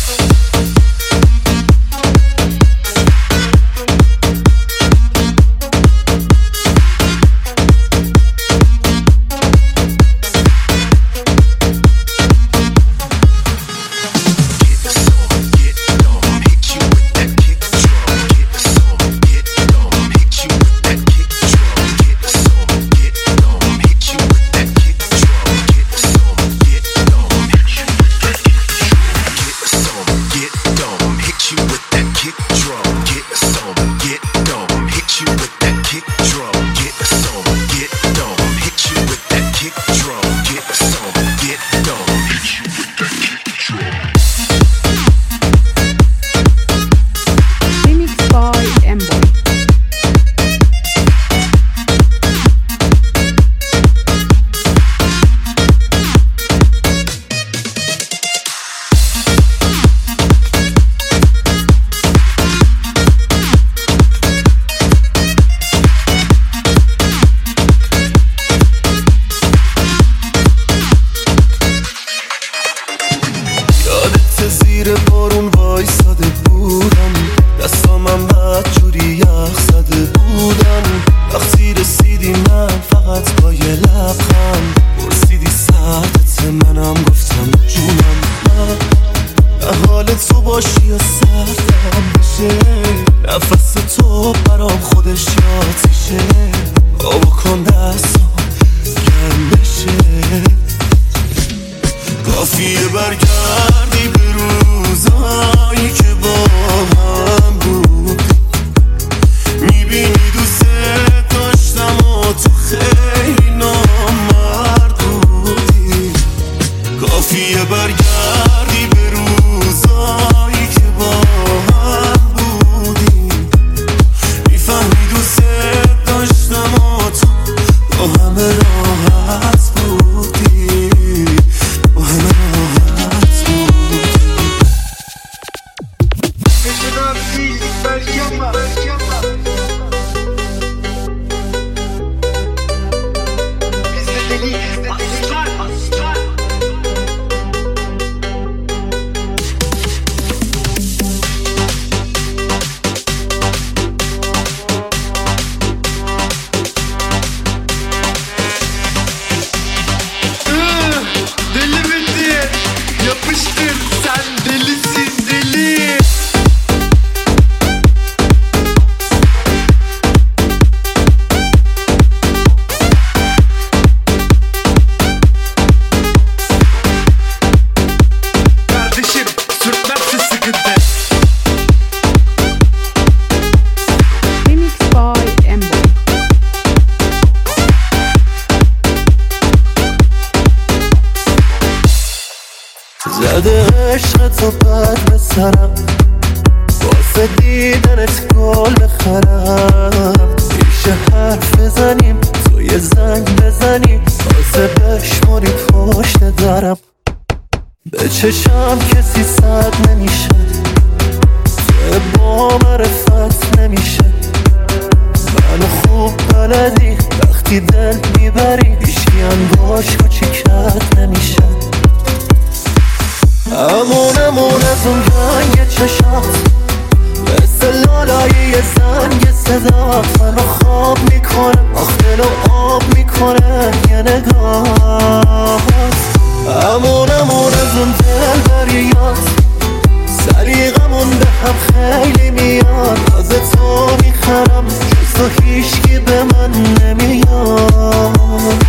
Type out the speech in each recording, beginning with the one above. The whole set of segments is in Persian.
زده عشق تو بد به سرم، واسه دیدنت گل بخرم. میشه حرف بزنیم، تو یه زنگ بزنی، واسه بشماری پشت درم. به چشم کسی صد نمیشه، تو با معرفت نمیشه. منو خوب بلدی، وقتی دل میبری هیچکی انگاش کوچیکت نمیشه. امون از اون رنگ چشات، مثل لالایی زنگ صدات منو خواب میکنه، آخ دلو آب میکنه یه نگاهت. امون از اون دل بریات، سلیقمون به هم خیلی میاد. از تو میخرم جز تو هیچکی به من نمیاد.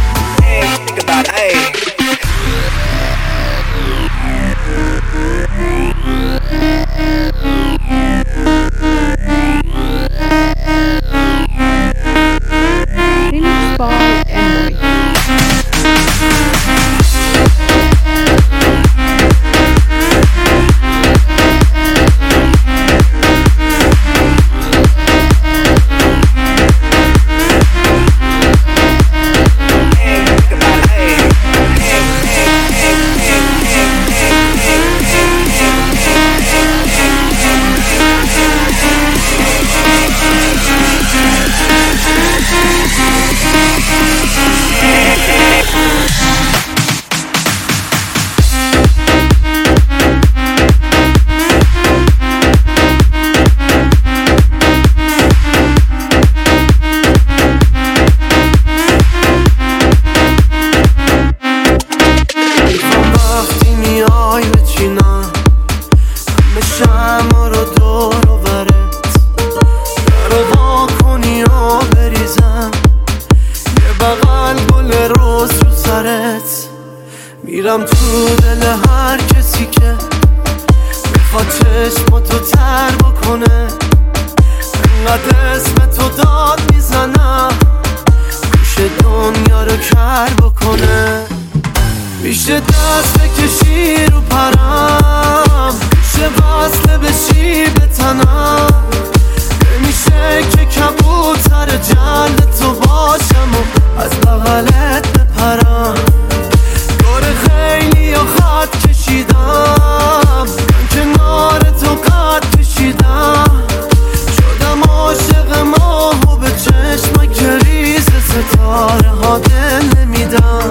میخواد چشماتو تر بکنه، انقدر اسم تو داد میزنم گوش دنیا رو کر بکنه. میشه دست بکشی رو پرم، میشه وصله بشی به تنم، نمیشه که کبوتر جلد تو باشم و از بغلت بپرم. دور خیلی یا خط کشیدم، من کنار تو قد کشیدم، شدم عاشق ماه و به چشم کریز ستاره ها دل نمیدم.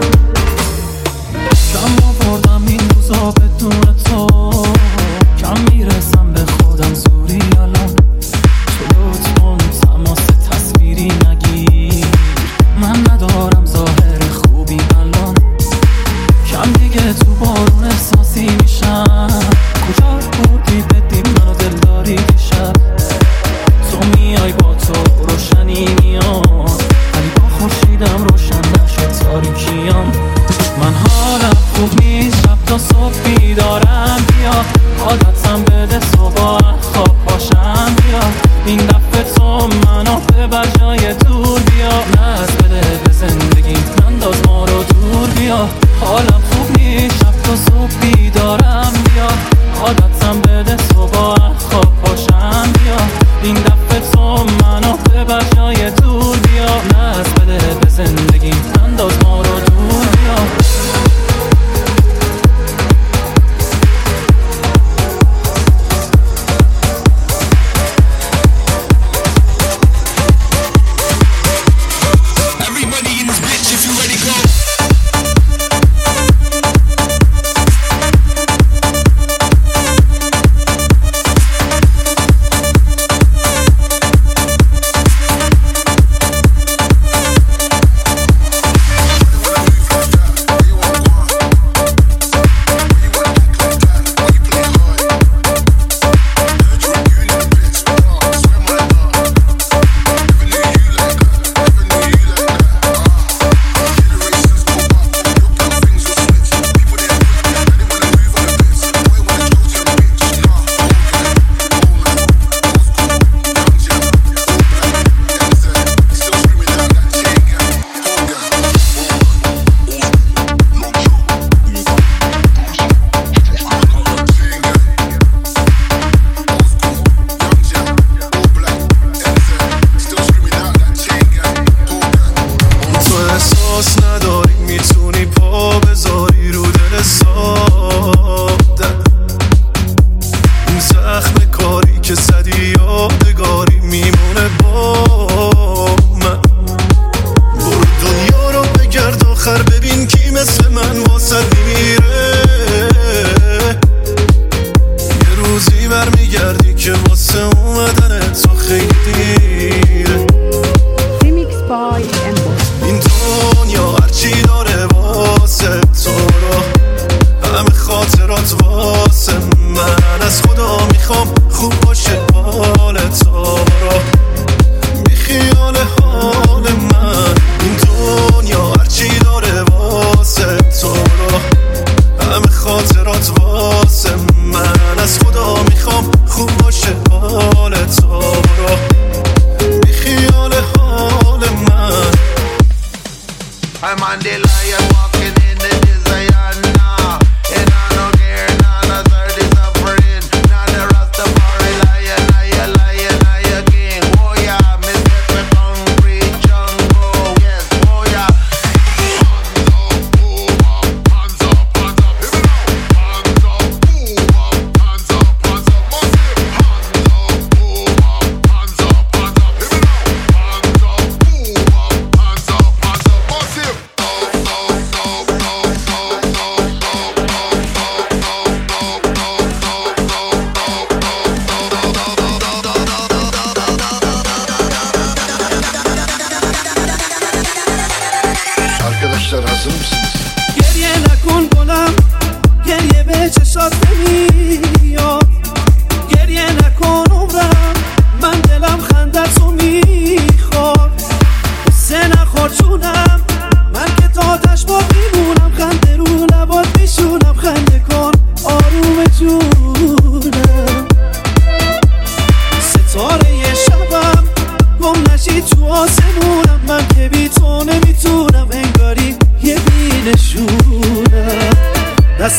کم آوردم این روزا بدون تو، کم میرسم به خودم زوری الان، تو لطفاً تماس تصویری نگیر، من ندارم ظاهر خوبی الان، کم دیگه تو بارون احساسی میشم، کجا بودی بدیم منو دلداری دیشب، تو میای با تو روشنی میاد، ولی با خورشیدم روشن نشد تاریکیام. من حالم خوب نیست شب تا صبح بیدارم، بیا عادتم بده صبح خواب باشم، بیا این دفعه تو منو ببر جای دور، بیا ناز بده به زندگی ننداز ما رو دور، بیا حالم خوب نیست شب تا صبح بیدارم، بیا عادتم بده صبح خواب باشم، بیا این دفعه تو منو ببر جای دور، بیا ناز بده به زندگی ننداز ما رو دور، بیا حال تو رو بی خیال حال من.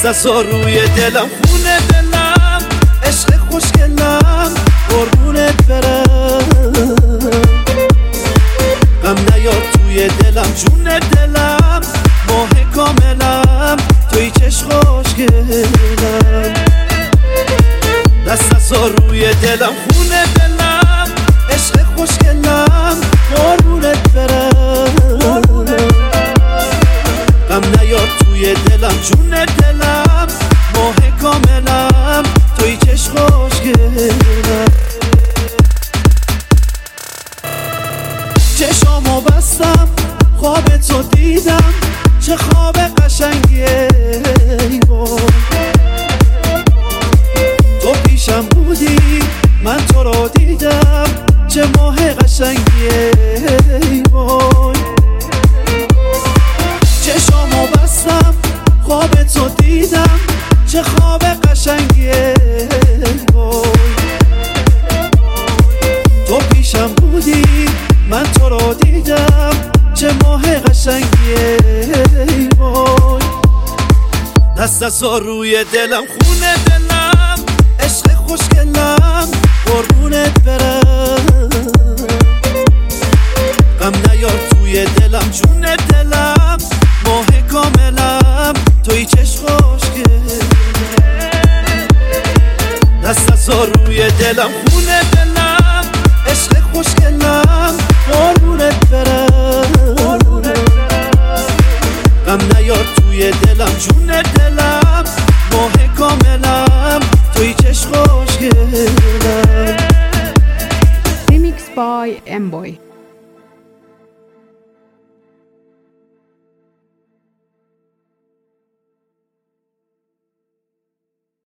دست روی دلم، خونه دلم، عشق خوشگلم، قربونت برم. غم نیار توی دلم، جون دلم، ماه کاملم، توی چشم خوشگلم. دست روی دلم، خونه دلم، عشق خوشگلم، قربونت برم. غم نیار توی دلم، جون دلم، ماه کاملم، توی چشم خوشگلم. چشامو بستم، خواب تو دیدم، چه خواب قشنگیه. تو پیشم بودی، من تو رو دیدم، چه ماه قشنگیه. چشامو بستم، خواب تو دیدم، چه خواب قشنگیه. تو پیشم بودی، من تو رو دیدم، چه ماه قشنگیه. دست روی دلم، خونه دلم، عشق خوشگلم، قربونت برم. غم نیار توی دلم، جون دلم، ماه کاملم، توی چشم خوشگلم. دست روی دلم، خونه دلم، عشق خوشگلم، قربونت برم. غم نیار توی دلم، جون دلم، ماه کاملم، توی چشم خوشگلم. Remix by M-Boy.